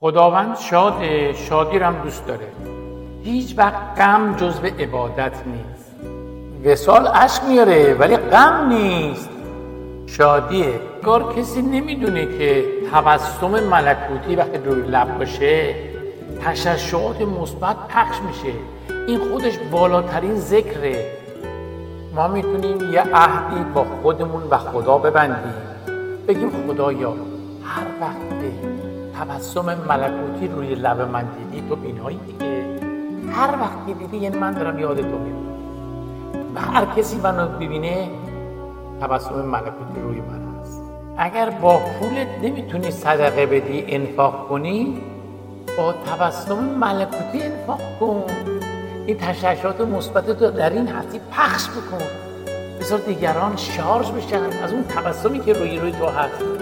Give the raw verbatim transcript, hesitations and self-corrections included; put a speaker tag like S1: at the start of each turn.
S1: خداوند شاده، شادی رو هم دوست داره. هیچ وقت غم جزو عبادت نیست. وصال اشک میاره ولی غم نیست، شادیه. انگار کسی نمیدونه که تبسم ملکوتی وقتی روی لب باشه تشعشعات مثبت پخش میشه. این خودش بالاترین ذکره. ما میتونیم یه عهدی با خودمون و خدا ببندیم، بگیم خدایا هر وقت تبسم ملکوتی روی لب من دیدی، تو بینایی دیگه، هر وقت که دیدی یعنی من دارم یاد تو میرم و هر کسی منو ببینه تبسم ملکوتی روی من هست. اگر با پولت نمیتونی صدقه بدی، انفاق کنی، با تبسم ملکوتی انفاق کن. این تشعشعات مثبت تو در این هستی پخش بکن، بذار دیگران شارژ بشن از اون تبسمی که روی روی تو هست.